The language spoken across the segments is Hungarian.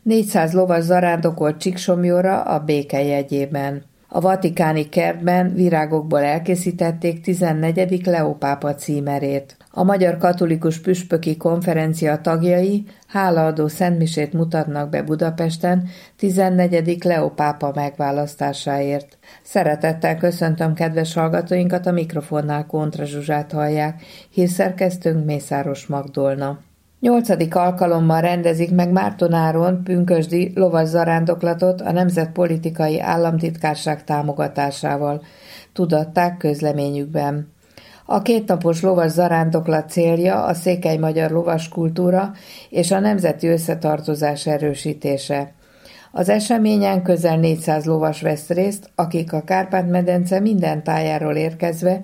400 lovas zarándokolt Csíksomlyóra a béke jegyében. A vatikáni kertben virágokból elkészítették 14. Leó pápa címerét. A Magyar Katolikus Püspöki Konferencia tagjai hálaadó szentmisét mutatnak be Budapesten 14. Leó pápa megválasztásáért. Szeretettel köszöntöm kedves hallgatóinkat, a mikrofonnál Kontra Zsuzsát hallják, hírszerkesztőnk Mészáros Magdolna. 8. alkalommal rendezik meg Márton-Áron pünkösdi lovas zarándoklatot a Nemzetpolitikai Államtitkárság támogatásával, tudatták közleményükben. A kétnapos lovas zarándoklat célja a székely magyar lovaskultúra és a nemzeti összetartozás erősítése. Az eseményen közel 400 lovas vesz részt, akik a Kárpát-medence minden tájáról érkezve,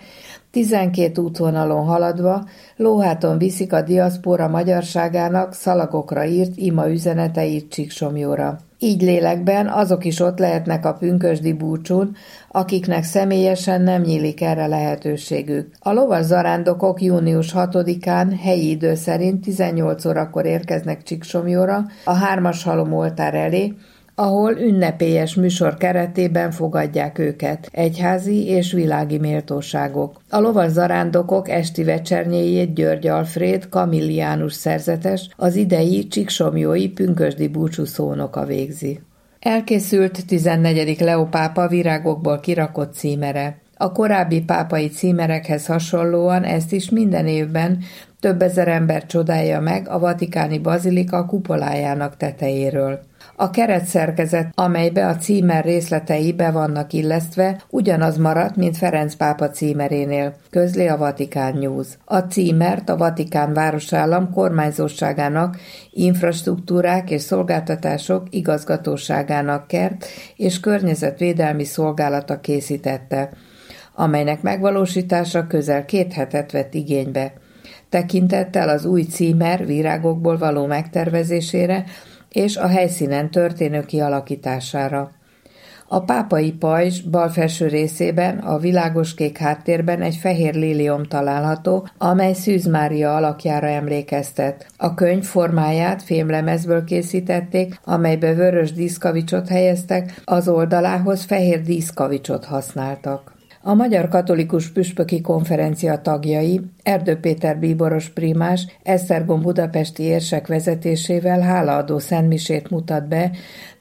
12 útvonalon haladva, lóháton viszik a diaszpóra magyarságának szalagokra írt ima üzeneteit Csíksomlyóra. Így lélekben azok is ott lehetnek a pünkösdi búcsún, akiknek személyesen nem nyílik erre lehetőségük. A lovas zarándokok június 6-án helyi idő szerint 18 órakor érkeznek Csíksomlyóra a 3-as halomoltár elé, ahol ünnepélyes műsor keretében fogadják őket egyházi és világi méltóságok. A lovas zarándokok esti vecsernyéjét György Alfréd kamilliánus szerzetes, az idei csíksomlyói pünkösdi búcsú szónoka végzi. Elkészült 14. Leó pápa virágokból kirakott címere. A korábbi pápai címerekhez hasonlóan ezt is minden évben több ezer ember csodálja meg a vatikáni bazilika kupolájának tetejéről. A keretszerkezet, amelybe a címer részletei be vannak illesztve, ugyanaz maradt, mint Ferenc pápa címerénél, közli a Vatikán News. A címert a Vatikán városállam kormányzóságának, infrastruktúrák és szolgáltatások igazgatóságának kert és környezetvédelmi szolgálata készítette, amelynek megvalósítása közel 2 hetet vett igénybe. Tekintettel az új címer virágokból való megtervezésére és a helyszínen történő kialakítására. A pápai pajzs bal felső részében a világoskék háttérben egy fehér lílium található, amely Szűz Mária alakjára emlékeztet. A könyv formáját fémlemezből készítették, amelybe vörös díszkavicsot helyeztek, az oldalához fehér díszkavicsot használtak. A Magyar Katolikus Püspöki Konferencia tagjai Erdő Péter bíboros primás Esztergom budapesti érsek vezetésével hálaadó szentmisét mutat be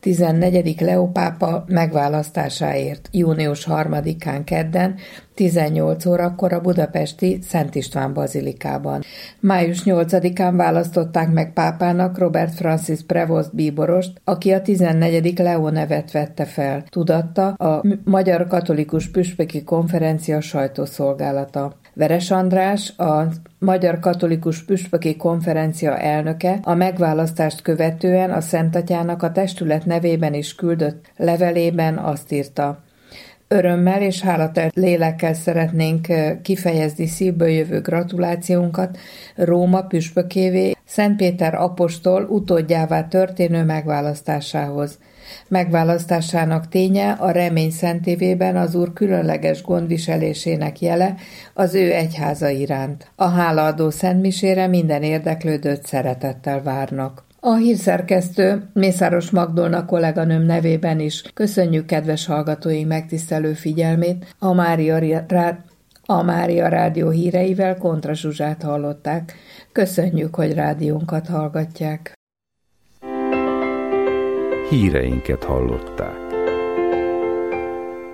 14. Leó pápa megválasztásáért június 3-án kedden 18 órakor a budapesti Szent István bazilikában. Május 8-án választották meg pápának Robert Francis Prevost bíborost, aki a 14. Leó nevet vette fel, tudatta a Magyar Katolikus Püspöki Konferencia sajtószolgálata. Veres András, a Magyar Katolikus Püspöki Konferencia elnöke a megválasztást követően a Szentatyának a testület nevében is küldött levelében azt írta: örömmel és hálatelt lélekkel szeretnénk kifejezni szívből jövő gratulációnkat Róma püspökévé, Szent Péter apostol utódjává történő megválasztásához. Megválasztásának ténye a remény szentévében az Úr különleges gondviselésének jele az ő egyháza iránt. A hálaadó szentmisére minden érdeklődőt szeretettel várnak. A hírszerkesztő Mészáros Magdolna kolléganőm nevében is köszönjük kedves hallgatóink megtisztelő figyelmét. A Mária Rádió híreivel Kontra Zsuzsát hallották. Köszönjük, hogy rádiónkat hallgatják. Híreinket hallották.